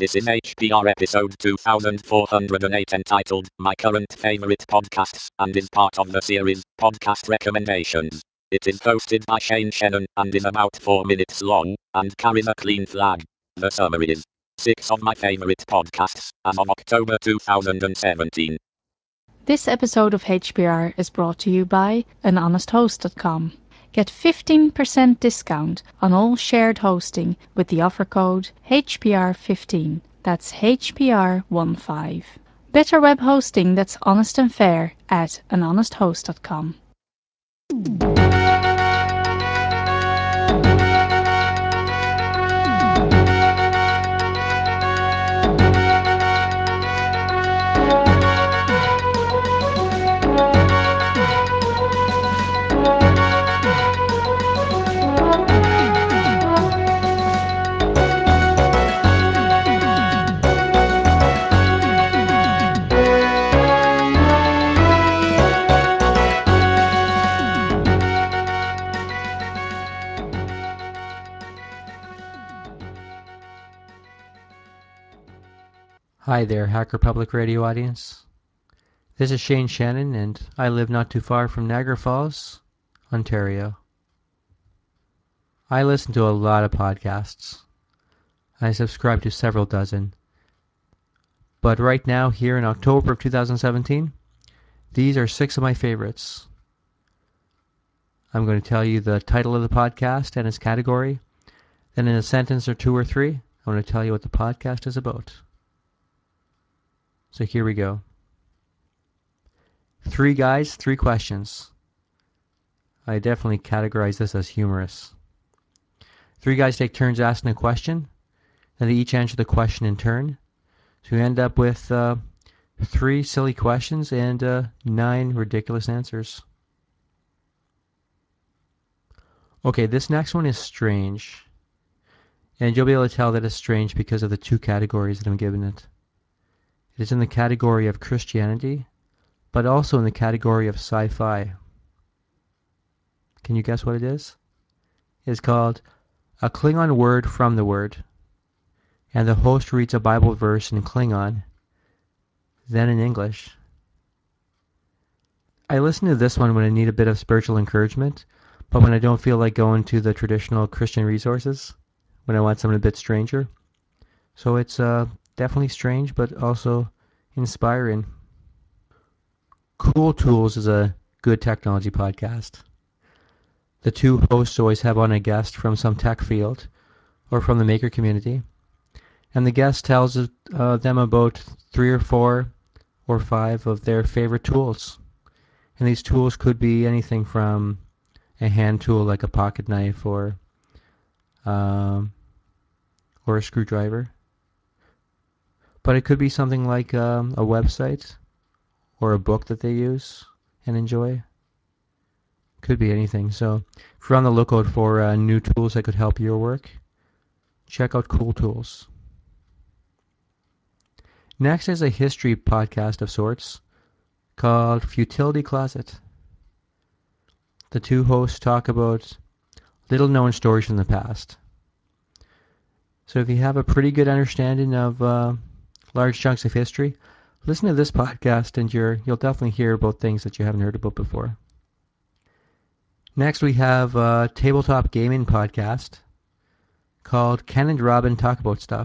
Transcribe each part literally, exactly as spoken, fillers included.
This is H P R episode two thousand four hundred eight entitled My Current Favorite Podcasts and is part of the series Podcast Recommendations. It is hosted by Shane Shannon and is about four minutes long and carries a clean flag. The summary is six of my favorite podcasts as of October two thousand seventeen. This episode of H P R is brought to you by an honest host dot com. Get fifteen percent discount on all shared hosting with the offer code H P R fifteen. That's H P R fifteen. Better web hosting that's honest and fair at an honest host dot com. Hi there, Hacker Public Radio audience. This is Shane Shannon, and I live not too far from Niagara Falls, Ontario. I listen to a lot of podcasts. I subscribe to several dozen. But right now, here in October of two thousand seventeen, these are six of my favorites. I'm going to tell you the title of the podcast and its category. Then in a sentence or two or three, I'm going to tell you what the podcast is about. So here we go. Three guys, three questions. I definitely categorize this as humorous. Three guys take turns asking a question, then they each answer the question in turn. So you end up with uh, three silly questions and uh, nine ridiculous answers. Okay, this next one is strange. And you'll be able to tell that it's strange because of the two categories that I'm giving it. It is in the category of Christianity, but also in the category of sci-fi. Can you guess what it is? It's called A Klingon Word from the Word. And the host reads a Bible verse in Klingon, then in English. I listen to this one when I need a bit of spiritual encouragement, but when I don't feel like going to the traditional Christian resources, when I want something a bit stranger. So it's uh, definitely strange, but also inspiring. Cool Tools is a good technology podcast. The two hosts always have on a guest from some tech field or from the maker community, and the guest tells uh, them about three or four or five of their favorite tools. And these tools could be anything from a hand tool like a pocket knife or um, or a screwdriver. But it could be something like um, a website or a book that they use and enjoy. Could be anything. So if you're on the lookout for uh, new tools that could help your work, check out Cool Tools. Next is a history podcast of sorts called Futility Closet. The two hosts talk about little known stories from the past. So if you have a pretty good understanding of uh, large chunks of history, listen to this podcast and you're, you'll definitely hear about things that you haven't heard about before. Next we have a tabletop gaming podcast called Ken and Robin Talk About Stuff.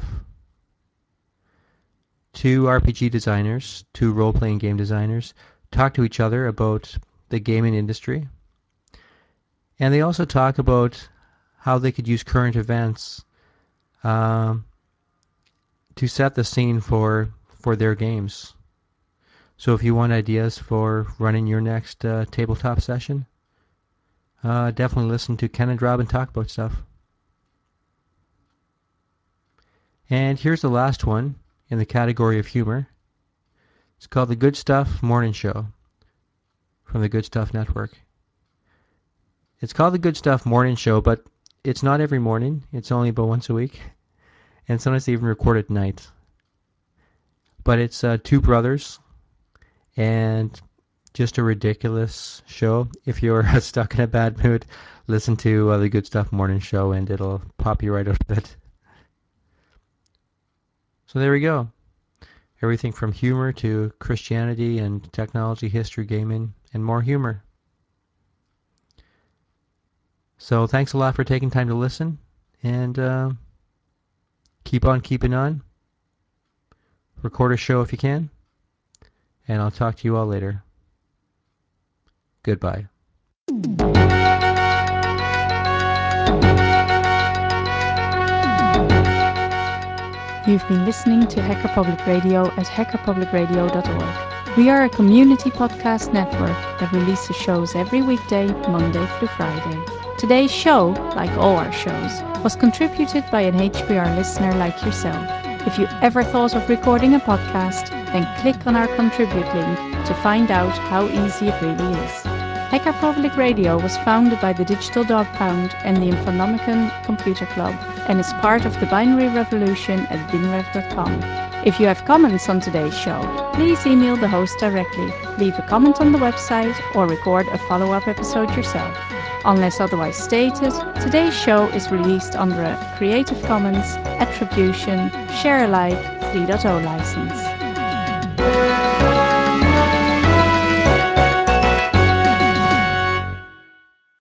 Two R P G designers, two role-playing game designers, talk to each other about the gaming industry. And they also talk about how they could use current events um, to set the scene for, for their games. So if you want ideas for running your next uh, tabletop session, uh, definitely listen to Ken and Robin Talk About Stuff. And here's the last one in the category of humor. It's called The Good Stuff Morning Show from the Good Stuff Network. It's called The Good Stuff Morning Show, but it's not every morning. It's only about once a week. And sometimes they even record at night. But it's uh, two brothers and just a ridiculous show. If you're stuck in a bad mood, listen to uh, The Good Stuff Morning Show and it'll pop you right out of it. So there we go. Everything from humor to Christianity and technology, history, gaming, and more humor. So thanks a lot for taking time to listen, and uh, keep on keeping on. Record a show if you can, and I'll talk to you all later. Goodbye. You've been listening to Hacker Public Radio at hacker public radio dot org. We are a community podcast network that releases shows every weekday, Monday through Friday. Today's show, like all our shows, was contributed by an H P R listener like yourself. If you ever thought of recording a podcast, then click on our contribute link to find out how easy it really is. Hacker Public Radio was founded by the Digital Dog Pound and the Infonomicon Computer Club and is part of the Binary Revolution at binrev dot com. If you have comments on today's show, please email the host directly, leave a comment on the website, or record a follow-up episode yourself. Unless otherwise stated, today's show is released under a Creative Commons Attribution Share Alike three point oh license.